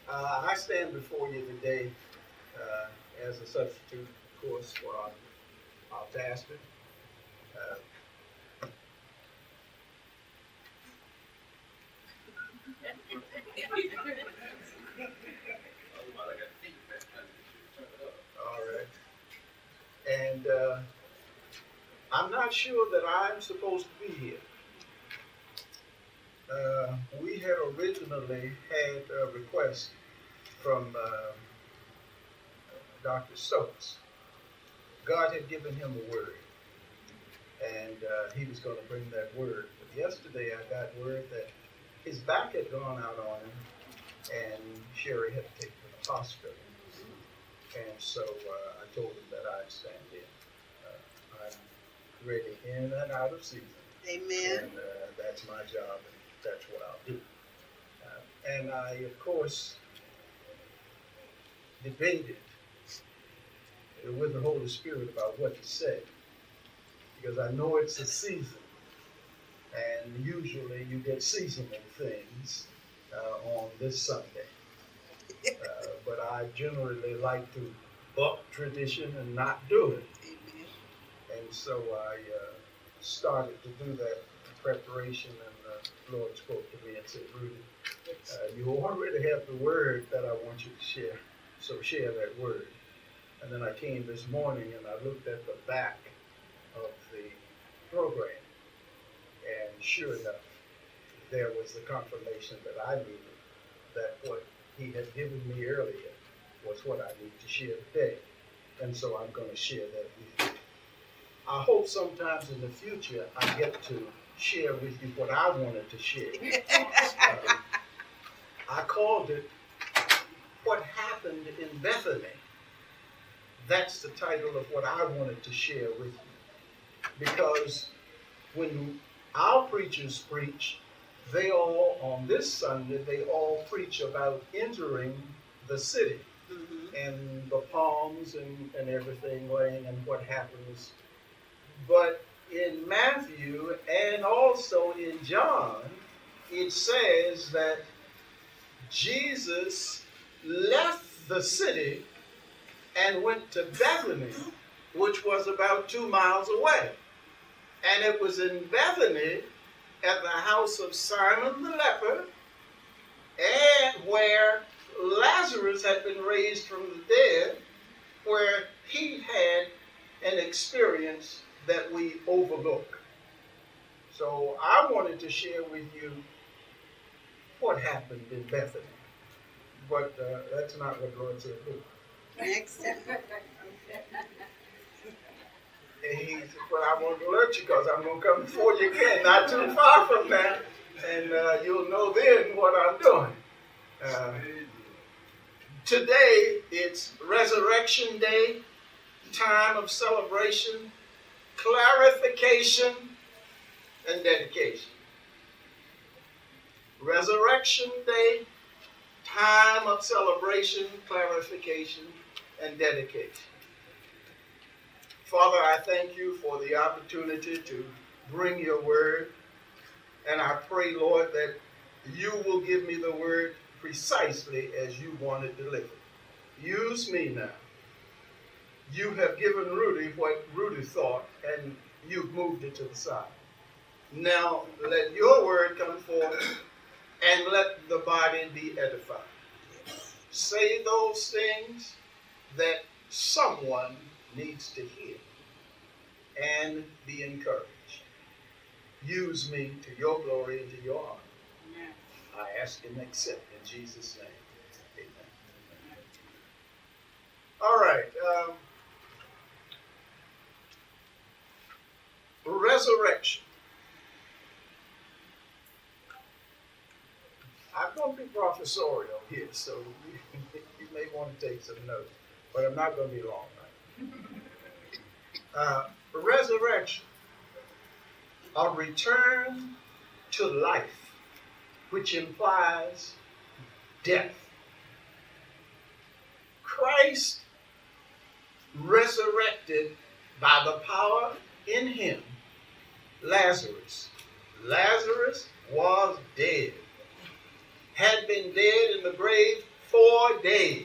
I stand before you today as a substitute, of course, for our pastor. Uh, all right. And I'm not sure that I'm supposed to be here. We had originally had a request from Dr. Stokes. God had given him a word, and he was going to bring that word. But yesterday I got word that his back had gone out on him, and Sherry had to take him to the hospital. And so I told him that I'd stand in. I'm ready in and out of season. Amen. And that's my job, and that's what I'll do. And I, of course, debated with the Holy Spirit about what to say, because I know it's a season, and usually you get seasonal things on this Sunday. But I generally like to buck tradition and not do it. Amen. And so I started to do that preparation, and the Lord spoke to me and said, Rudy, you already have the word that I want you to share, so share that word. And then I came this morning and I looked at the back of the program, and sure enough, there was the confirmation that I needed, that what he had given me earlier was what I need to share today. And so I'm going to share that with you. I hope sometimes in the future I get to share with you what I wanted to share. I called it What Happened in Bethany. That's the title of what I wanted to share with you. Because when our preachers preach, they all, on this Sunday, they all preach about entering the city, and the palms and everything laying and what happens. But in Matthew and also in John, it says that Jesus left the city and went to Bethany, which was about 2 miles away. And it was in Bethany, at the house of Simon the leper, and where Lazarus had been raised from the dead, where he had an experience that we overlook. So I wanted to share with you what happened in Bethany. But that's not what the Lord said do. Next. And he said, well, I want to alert you because I'm going to come before you again, not too far from that, and you'll know then what I'm doing. Today, it's Resurrection Day, time of celebration, clarification, and dedication. Resurrection Day, time of celebration, clarification, and dedication. Father, I thank you for the opportunity to bring your word, and I pray, Lord, that you will give me the word precisely as you want it delivered. Use me now. You have given Rudy what Rudy thought, and you've moved it to the side. Now, let your word come forth, and let the body be edified. Say those things that someone needs to hear and be encouraged. Use me to your glory and to your honor. Amen. I ask and accept in Jesus' name. Amen. All right. Resurrection. I'm going to be professorial here, so you may want to take some notes, but I'm not going to be long. Right? Resurrection, a return to life, which implies death. Christ resurrected by the power in him Lazarus. Lazarus was dead, had been dead in the grave 4 4 days,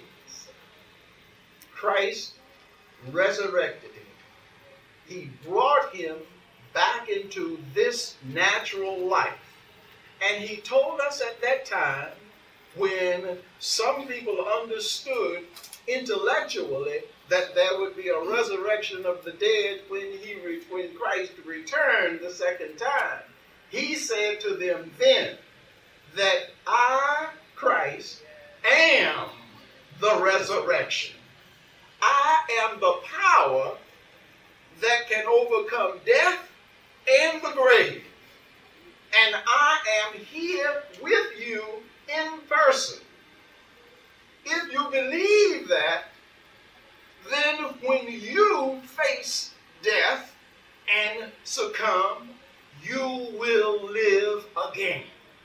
Christ resurrected him. He brought him back into this natural life. And he told us at that time, when some people understood intellectually that there would be a resurrection of the dead when Christ returned the second time, he said to them then that I, Christ, am the resurrection. I am the power that can overcome death and the grave. And I am here with you in person. If you believe that, then when you face death and succumb, you will live again.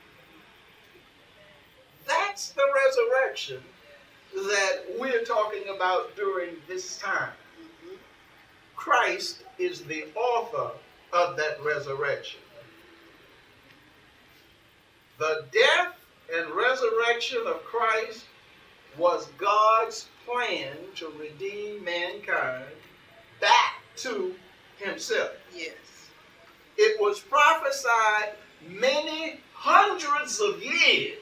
That's the resurrection that we're talking about during this time. Christ is the author of that resurrection. The death and resurrection of Christ was God's plan to redeem mankind back to himself. Yes. It was prophesied many hundreds of years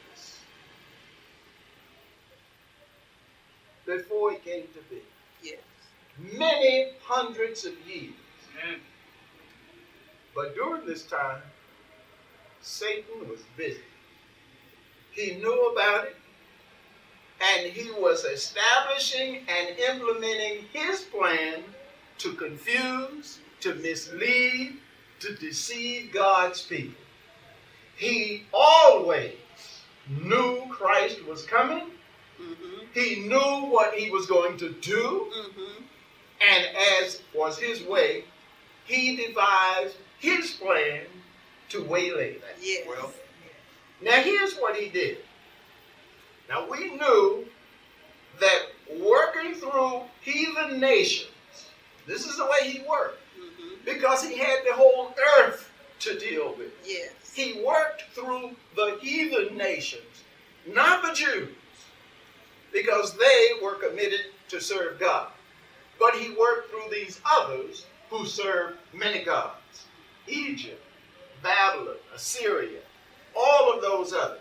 before it came to be. Yes. Many hundreds of years. Amen. But during this time, Satan was busy. He knew about it, and he was establishing and implementing his plan to confuse, to mislead, to deceive God's people. He always knew Christ was coming. Mm-hmm. He knew what he was going to do. Mm-hmm. And as was his way, he devised his plan to waylay that. Yes. Well, now here's what he did. Now we knew that working through heathen nations, this is the way he worked, because he had the whole earth to deal with. Yes. He worked through the heathen nations, not the Jews, because they were committed to serve God. But he worked through these others who served many gods. Egypt, Babylon, Assyria, all of those others.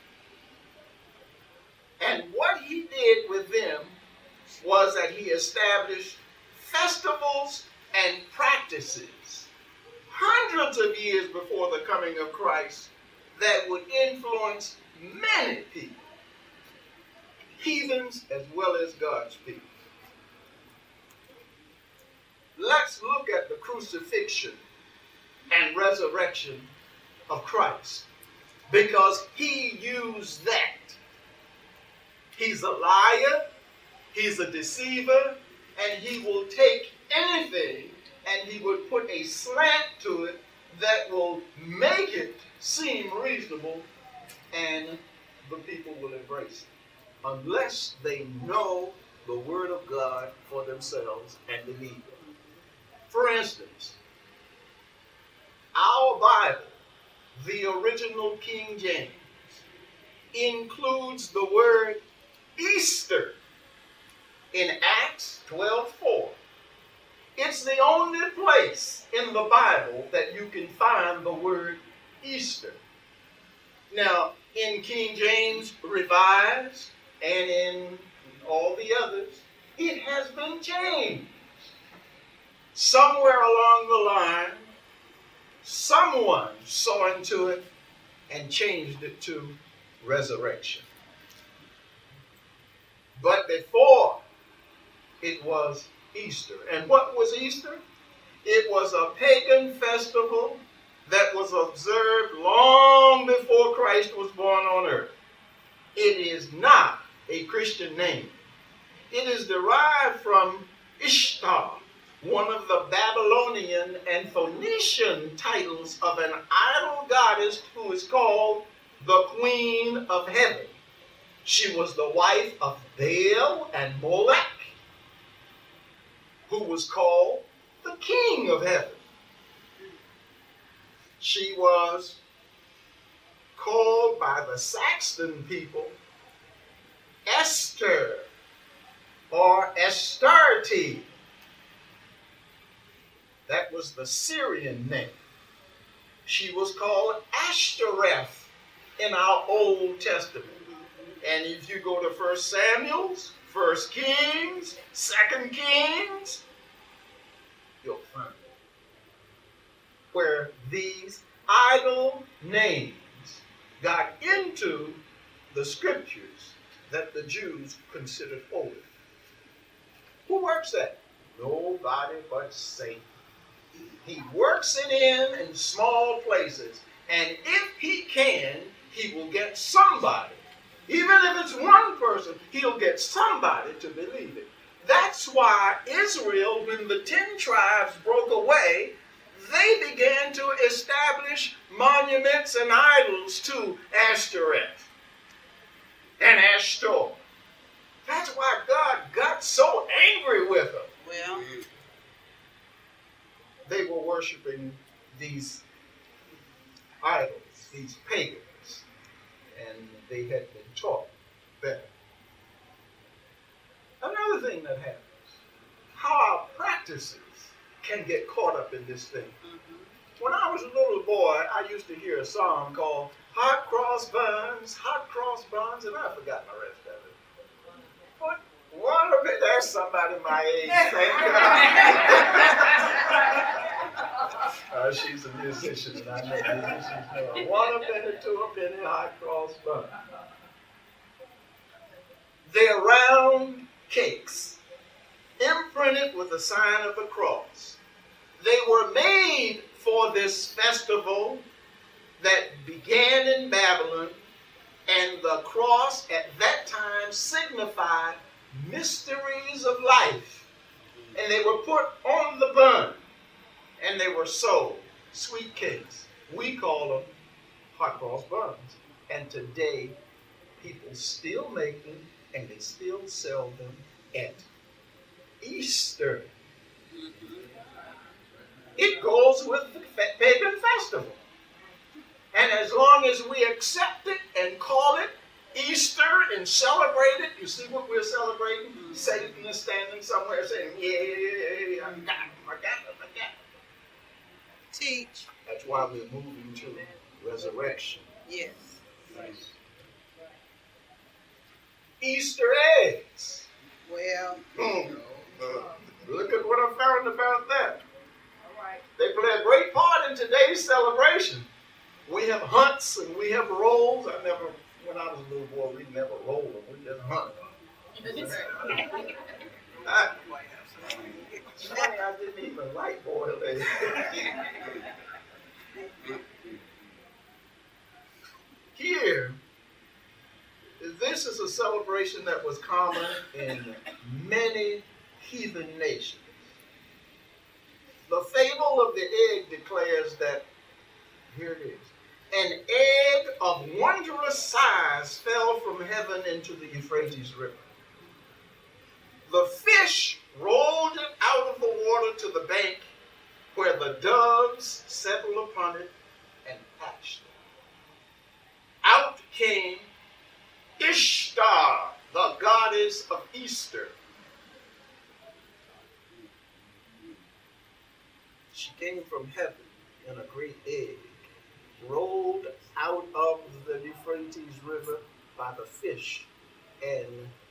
And what he did with them was that he established festivals and practices hundreds of years before the coming of Christ that would influence many people, heathens as well as God's people. Let's look at the crucifixion and resurrection of Christ, because he used that. He's a liar, he's a deceiver, and he will take anything and he would put a slant to it that will make it seem reasonable, and the people will embrace it, unless they know the Word of God for themselves and believe it. For instance, our Bible, the original King James, includes the word Easter in Acts 12:4. It's the only place in the Bible that you can find the word Easter. Now, in King James Revised and in all the others, it has been changed. Somewhere along the line, someone saw into it and changed it to resurrection. But before, it was Easter. And what was Easter? It was a pagan festival that was observed long before Christ was born on earth. It is not a Christian name. It is derived from Ishtar, one of the Babylonian and Phoenician titles of an idol goddess who is called the Queen of Heaven. She was the wife of Baal and Molech, who was called the King of Heaven. She was called by the Saxon people Esther. Astarte. That was the Syrian name. She was called Ashtoreth in our Old Testament. And if you go to 1 Samuel, 1 Kings, 2 Kings, you'll find it, where these idol names got into the scriptures that the Jews considered holy. Who works that? Nobody but Satan. He works it in small places, and if he can, he will get somebody. Even if it's one person, he'll get somebody to believe it. That's why Israel, when the 10 tribes broke away, they began to establish monuments and idols to Ashtoreth and Ashtor. That's why God got so angry with them. Well, they were worshiping these idols, these pagans, and they had been taught better. Another thing that happens, how our practices can get caught up in this thing. When I was a little boy, I used to hear a song called Hot Cross Buns, and I've forgotten the rest of it. But one of it, there's somebody my age, thank God. She's a musician, and I know musicians know. 1 a penny, 2 a penny, hot cross bun. They're round cakes, imprinted with the sign of the cross. They were made for this festival that began in Babylon, and the cross at that time signified mysteries of life. And they were put on the bun, and they were sold, sweet cakes. We call them hot cross buns. And today, people still make them, and they still sell them at Easter. It goes with the pagan festival. And as long as we accept it and call it Easter and celebrate it, you see what we're celebrating? Satan is standing somewhere saying, yeah, I got it. Teach. That's why we're moving to resurrection. Yes. Easter eggs. Well. Look at what I found about that. They play a great part in today's celebration. We have hunts and we have rolls. When I was a little boy, we never rolled them. We just hunted them. It's funny, I didn't even like boiled eggs. Here, this is a celebration that was common in many heathen nations. The fable of the egg declares that, here it is, an egg of wondrous size fell from heaven into the Euphrates River. The fish rolled it out of the water to the bank, where the doves settled upon it and hatched it. Out came Ishtar, the goddess of Easter. She came from heaven in a great egg, rolled out of the Euphrates River by the fish, and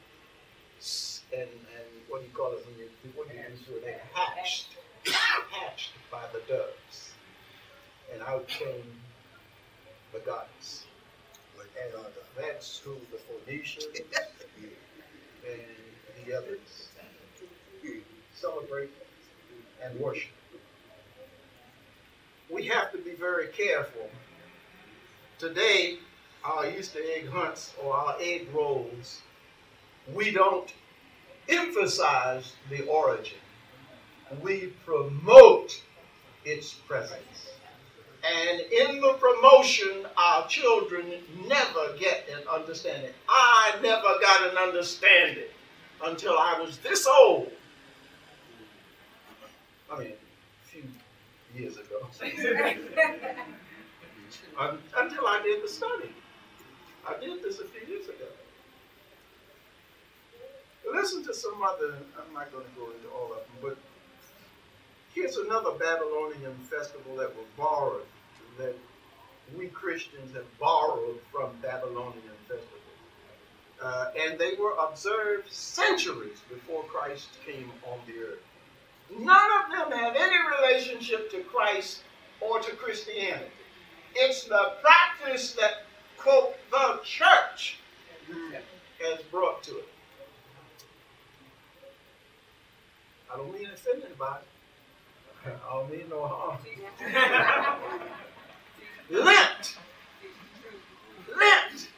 what do you call it when they hatched by the doves, and out came the goddess. And that's who the Phoenicians and the others celebrate and worship. We have to be very careful. Today, our Easter egg hunts or our egg rolls, we don't emphasize the origin. We promote its presence. And in the promotion, our children never get an understanding. I never got an understanding until I was this old. I mean, a few years ago. Until I did the study. I did this a few years ago. listen to some other, I'm not going to go into all of them, but here's another Babylonian festival that was borrowed, that we Christians have borrowed from Babylonian festivals. And they were observed centuries before Christ came on the earth. None of them have any relationship to Christ or to Christianity. It's the practice that, quote, the church has brought to it. I don't mean to offend anybody. I don't mean no harm. Lent. Lent.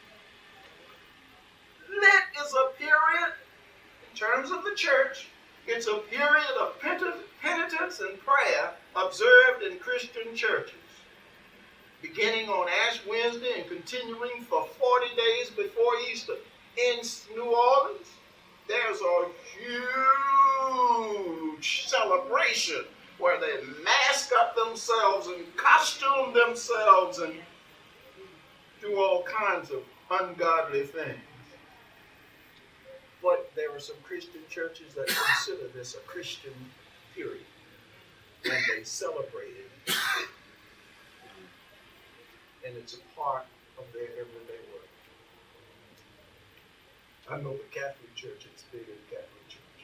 Lent is a period, in terms of the church, it's a period of penitence and prayer observed in Christian churches, beginning on Ash Wednesday and continuing for 40 days before Easter. In New Orleans, there's a huge celebration where they mask up themselves and costume themselves and do all kinds of ungodly things. But there are some Christian churches that consider this a Christian period, and they celebrate it. And it's a part of their everyday work. I know the Catholic Church is bigger than the Catholic Church.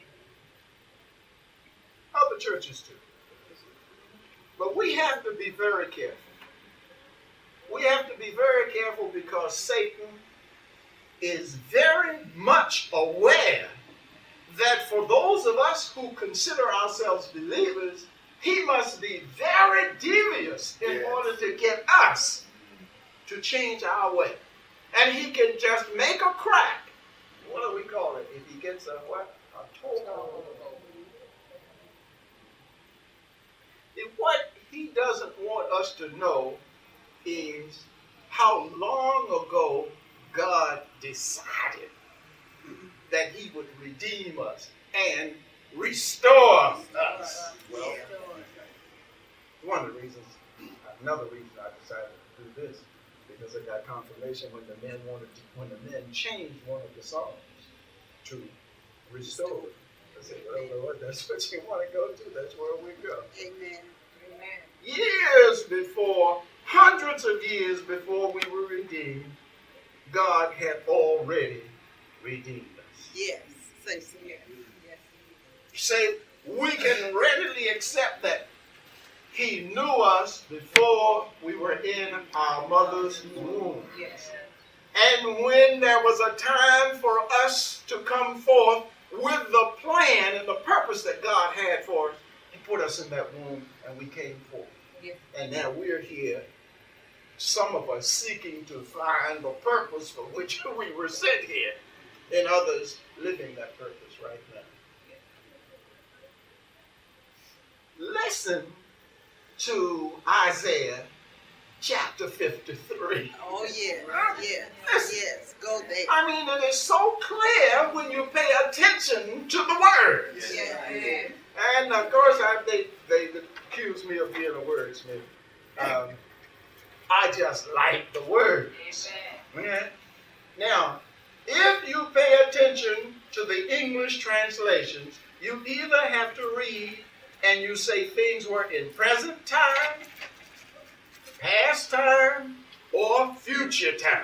Other churches too. But we have to be very careful. We have to be very careful because Satan is very much aware that for those of us who consider ourselves believers, he must be very devious in order to get us to change our way. And he can just make a crack. What do we call it? If he gets a what? A toe. What he doesn't want us to know is how long ago God decided that he would redeem us and restore us. Well, one of the reasons, another reason I decided to do this, because I got confirmation when the men changed one of the songs to restore it. I said, well, Lord, that's what you want to go to. That's where we go. Amen. Amen. Years before, hundreds of years before we were redeemed, God had already redeemed us. Yes. Say so. Yes. Say, we can readily accept that he knew us before we were in our mother's womb. Yes. And when there was a time for us to come forth with the plan and the purpose that God had for us, he put us in that womb and we came forth. Yes. And now we're here, some of us seeking to find the purpose for which we were sent here, and others living that purpose right now. Listen to Isaiah chapter 53. Oh, yes. Yes. Yes. Go there. I mean, it is so clear when you pay attention to the words. Yeah. And of course, they accuse me of being a wordsmith. I just like the words. Okay? Now, if you pay attention to the English translations, you either have to read and you say things were in present time, past time, or future time.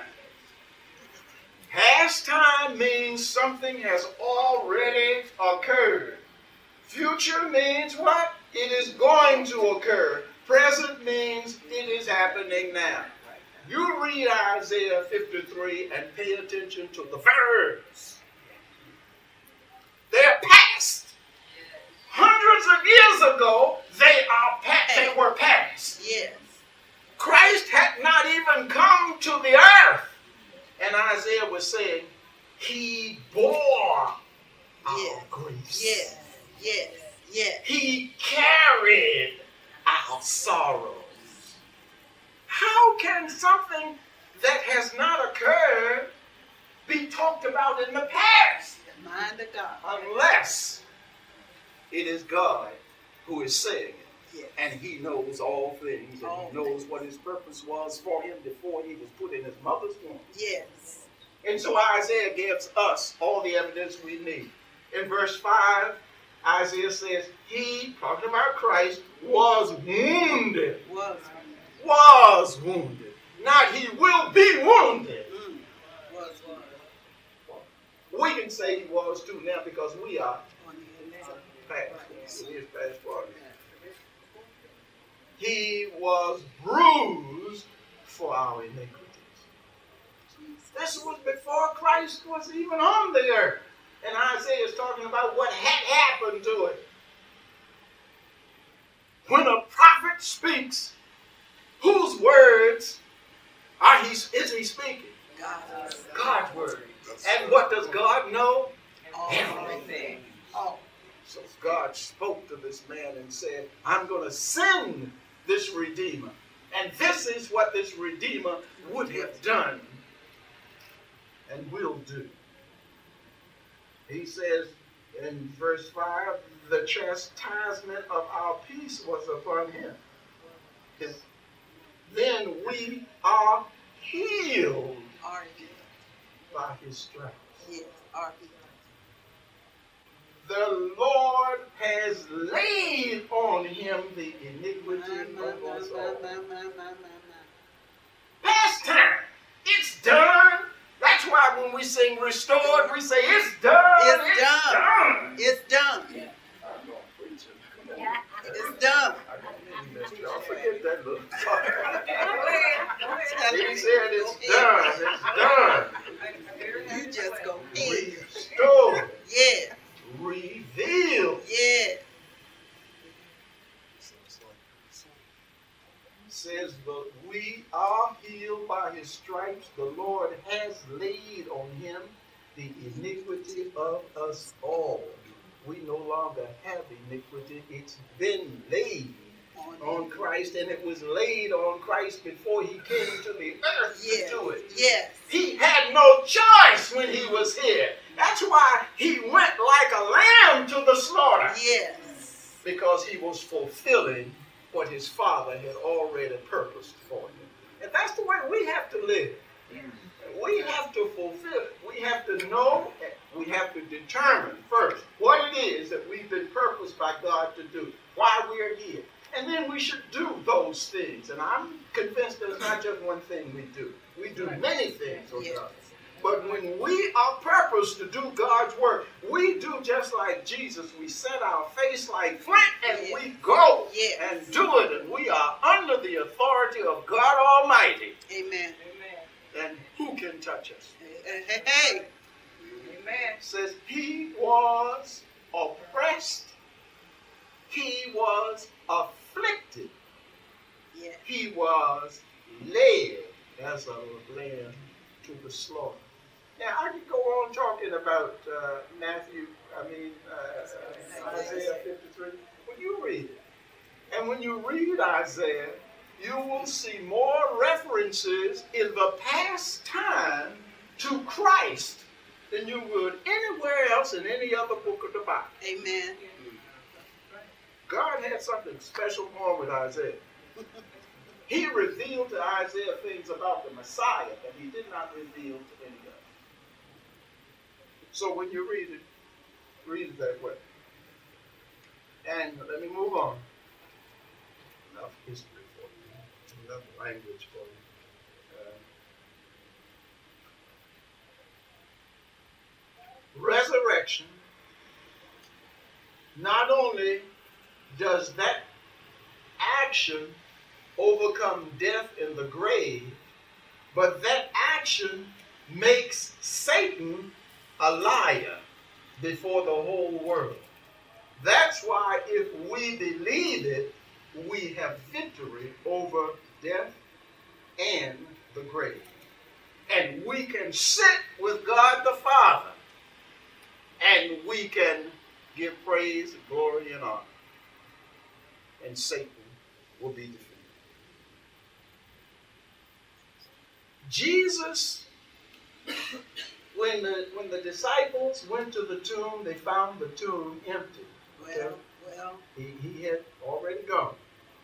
Past time means something has already occurred. Future means what? It is going to occur. Present means it is happening now. You read Isaiah 53 and pay attention to the verbs. They're past. Hundreds of years ago, they were past. Yes. Christ had not even come to the earth. And Isaiah was saying, he bore our griefs. Yes. Yes. Yes. He carried our sorrows. How can something that has not occurred be talked about in the past? The mind of God. Unless it is God who is saying it. Yes. And he knows all things. And he knows what his purpose was for him before he was put in his mother's womb. Yes. And so Isaiah gives us all the evidence we need. In verse 5, Isaiah says, he, talking about Christ, was wounded. Was wounded. Not he will be wounded. We can say he was too now because we are past. It is past forward. He was bruised for our iniquities. This was before Christ was even on the earth. And Isaiah is talking about what had happened to it. When a prophet speaks, whose words is he speaking? God's word. And what does God know? Everything. So God spoke to this man and said, I'm going to send this Redeemer. And this is what this Redeemer would have done and will do. He says in verse 5, the chastisement of our peace was upon him. Then we are healed by his stripes. The Lord has laid on him the iniquity of us all. Past time. It's done. That's why when we sing restored, we say it's done. It's done. It's done. I'm going to preach it. It's done. Y'all forget that little part. He said it's done. It's done. You just go in. Restored. Yeah. Revealed. Yeah. Says, but we are healed by his stripes. The Lord has laid on him the iniquity of us all. We no longer have iniquity. It's been laid on Christ, and it was laid on Christ before he came to the earth to do it. Yes. He had no choice when he was here. That's why he went like a lamb to the slaughter. Yes. Because he was fulfilling what his Father had already purposed for him. And that's the way we have to live. We have to fulfill it. We have to know, we have to determine first what it is that we've been purposed by God to do, why we are here. And then we should do those things. And I'm convinced there's not just one thing we do. We do many things, God. But when we are purposed to do God's work, we do just like Jesus. We set our face like flint and we go and do it. And we are under the authority of God Almighty. Amen. And who can touch us? Hey. Amen. Says he was oppressed. He was afflicted. Yeah. He was led as a lamb to the slaughter. Now, I could go on talking about Isaiah 53. When you read it, and when you read Isaiah, you will see more references in the past time to Christ than you would anywhere else in any other book of the Bible. Amen. God had something special on with Isaiah. He revealed to Isaiah things about the Messiah that he did not reveal to any other. So when you read it that way. And let me move on. Enough history for you. Enough language for you. Resurrection. Not only does that action overcome death in the grave, but that action makes Satan a liar before the whole world. That's why if we believe it, we have victory over death and the grave. And we can sit with God the Father, and we can give praise, glory, and honor. And Satan will be defeated. Jesus, when the disciples went to the tomb, they found the tomb empty. Well. He had already gone.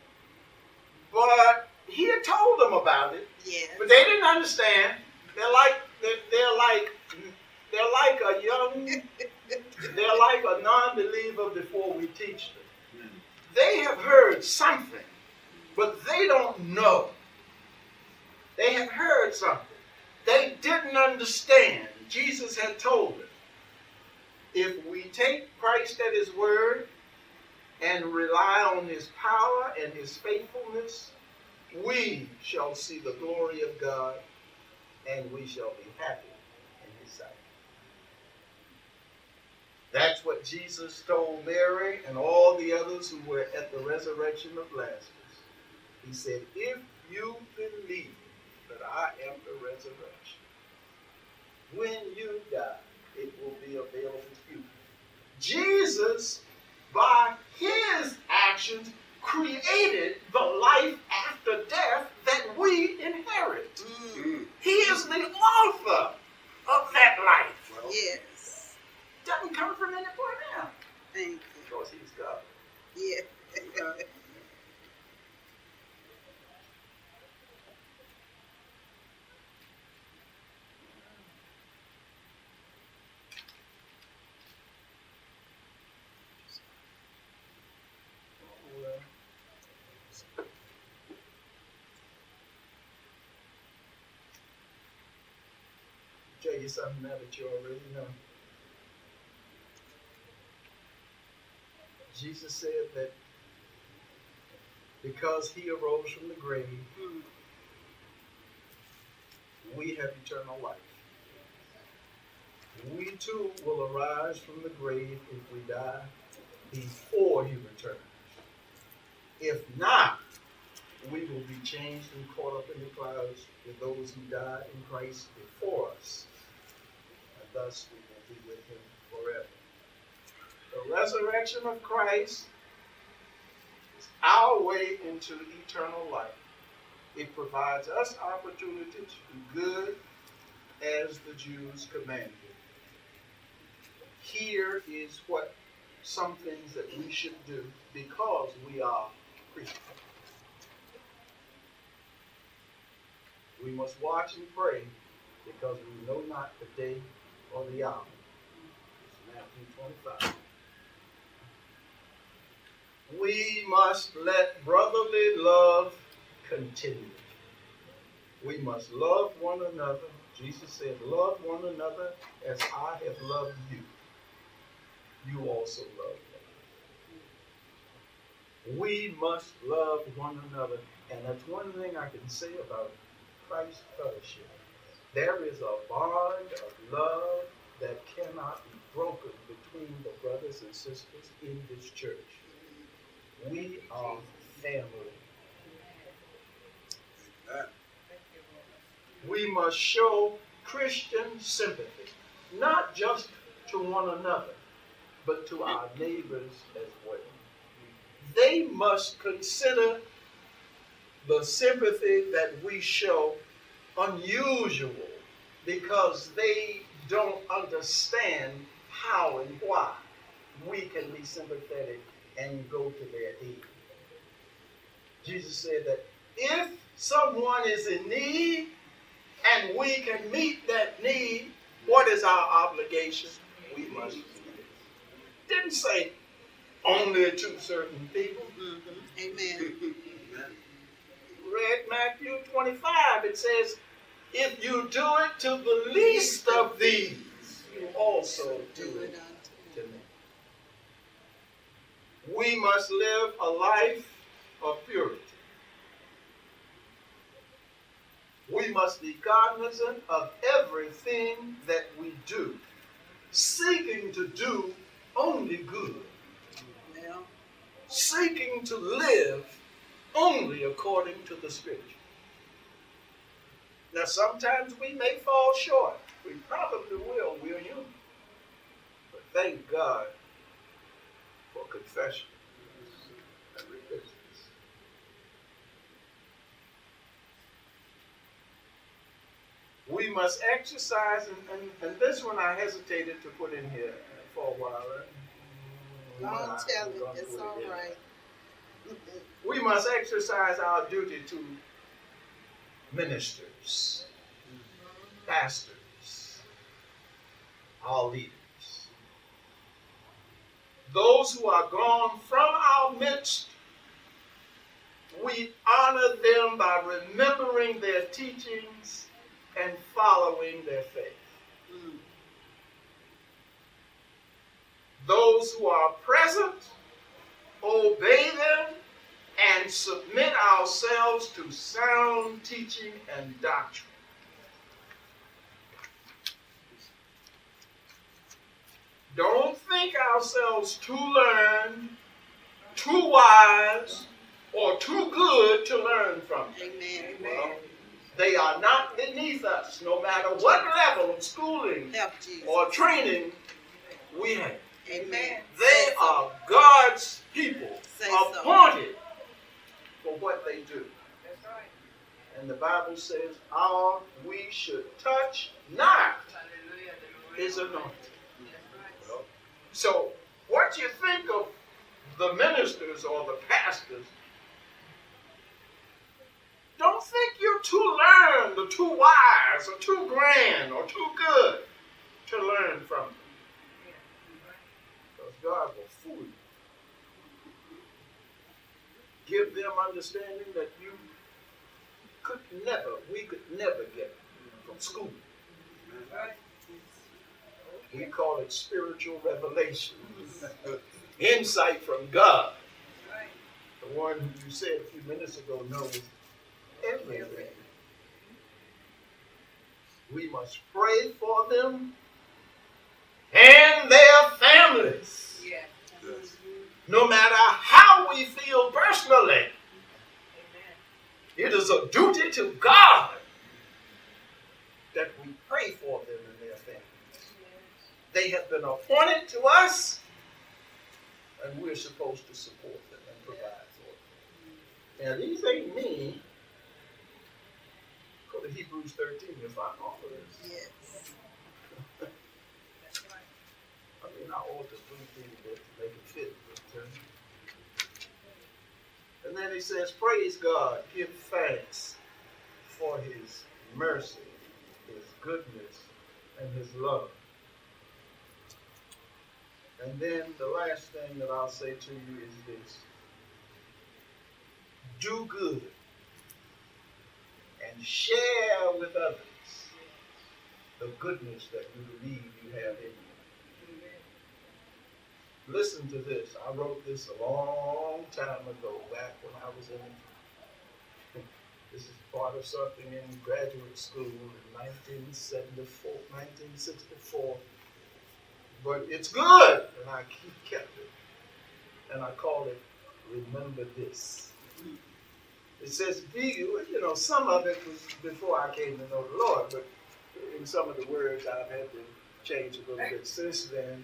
But he had told them about it. Yes. But they didn't understand. They're like a non-believer before we teach them. They have heard something, but they don't know. They have heard something. They didn't understand. Jesus had told them, if we take Christ at his word and rely on his power and his faithfulness, we shall see the glory of God and we shall be happy in his sight. That's what Jesus told Mary and all the others who were at the resurrection of Lazarus. He said, if you believe that I am the resurrection, when you die, it will be available to you. Jesus, by his actions, created the life after death that we inherit. Mm. He is the author of that life. Well, yes. Doesn't come from anywhere else. Thank you. Because he's God. Yeah. Tell you something now that you already know. Jesus said that because he arose from the grave, we have eternal life. We too will arise from the grave if we die before he returns. If not, we will be changed and caught up in the clouds with those who died in Christ before us. And thus we will be with him forever. The resurrection of Christ is our way into eternal life. It provides us opportunity to do good as the Jews commanded. Here is what some things that we should do because we are Christians. We must watch and pray because we know not the day or the hour. It's Matthew 25. We must let brotherly love continue. We must love one another. Jesus said, love one another as I have loved you. You also love them. We must love one another. And that's one thing I can say about Christ Fellowship. There is a bond of love that cannot be broken between the brothers and sisters in this church. We are family. We must show Christian sympathy, not just to one another, but to our neighbors as well. They must consider the sympathy that we show unusual because they don't understand how and why we can be sympathetic and go to their aid. Jesus said that if someone is in need and we can meet that need, what is our obligation? We must do it. Didn't say only to certain people. Amen. Read Matthew 25. It says, if you do it to the least of these, you also do it to me. We must live a life of purity. We must be cognizant of everything that we do, seeking to do only good, Well, seeking to live only according to the Scripture. Now, sometimes we may fall short. We probably will. We're human. But thank God for confession and repentance. We must exercise, and this one I hesitated to put in here for a while. don't tell it. It's all right. We must exercise our duty to ministers, pastors, our leaders. those who are gone from our midst, we honor them by remembering their teachings and following their faith. Those who are present, obey them and submit ourselves to sound teaching and doctrine. Don't think ourselves too learned, too wise, or too good to learn from them. Amen. Well, they are not beneath us, no matter what level of schooling or training we have. Amen. They are God's people, appointed for what they do. That's right. And the Bible says, we should touch not his anointing. So, what you think of the ministers or the pastors, don't think you're too learned or too wise or too grand or too good to learn from them. Because God will fool you. Give them understanding that we could never get from school. We call it spiritual revelation. Insight from God. The one who you said a few minutes ago knows everything. We must pray for them and their families. Yes. No matter how we feel personally. Amen. It is a duty to God that we pray for them and their families. They have been appointed to us, and we're supposed to support them and provide for them. Now, these ain't me. Go to Hebrews 13 and find all of this. Yes. I mean, I ought to do things to make it fit. But, and then he says, praise God, give thanks for his mercy, his goodness, and his love. And then the last thing that I'll say to you is this. Do good and share with others the goodness that you believe you have in you. Listen to this. I wrote this a long time ago, back when I was in, this is part of something in graduate school in 1964. But it's good, and I kept it. And I call it, Remember This. It says, some of it was before I came to know the Lord, but in some of the words I've had to change a little bit since then.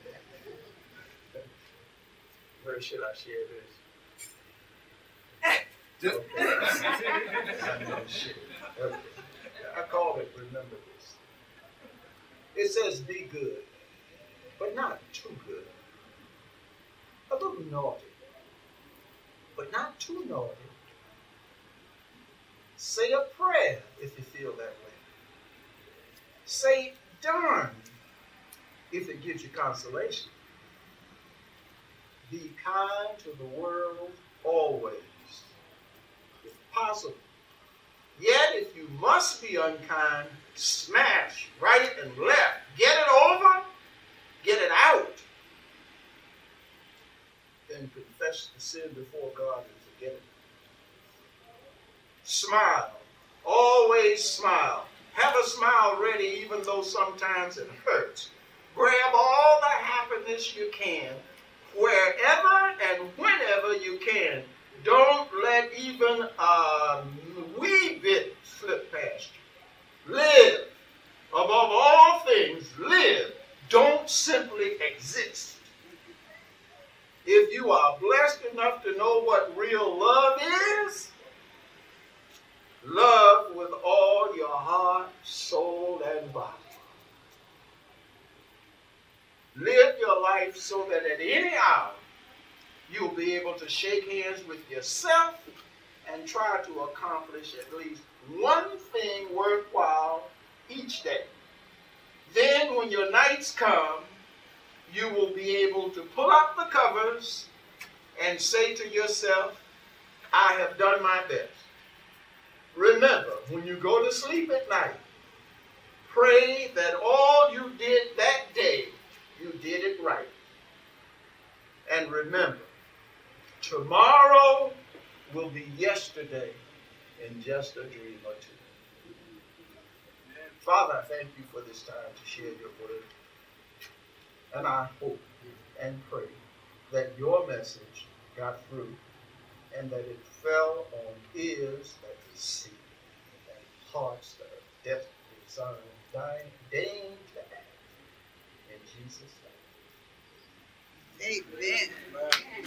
Where should I share this? Okay. I call it Remember This. It says, be good, but not too good. A little naughty, but not too naughty. Say a prayer if you feel that way. Say darn if it gives you consolation. Be kind to the world always, if possible. Yet if you must be unkind, smash right and left. Get it over, get it out. Then confess the sin before God and forget it. Smile. Always smile. Have a smile ready even though sometimes it hurts. Grab all the happiness you can, wherever and whenever you can. Don't let even a wee bit slip past you. Live. Above all things, live. Don't simply exist. If you are blessed enough to know what real love is, love with all your heart, soul, and body. Live your life so that at any hour you'll be able to shake hands with yourself and try to accomplish at least one thing worthwhile each day. Then when your nights come you will be able to pull up the covers and say to yourself, I have done my best. Remember, when you go to sleep at night, pray that all you did that day, you did it right. And remember, tomorrow will be yesterday in just a dream or two. Father, I thank you for this time to share your word. And I hope and pray that your message got through and that it fell on ears that could see and hearts that are desperately dying to act. In Jesus' name. Amen.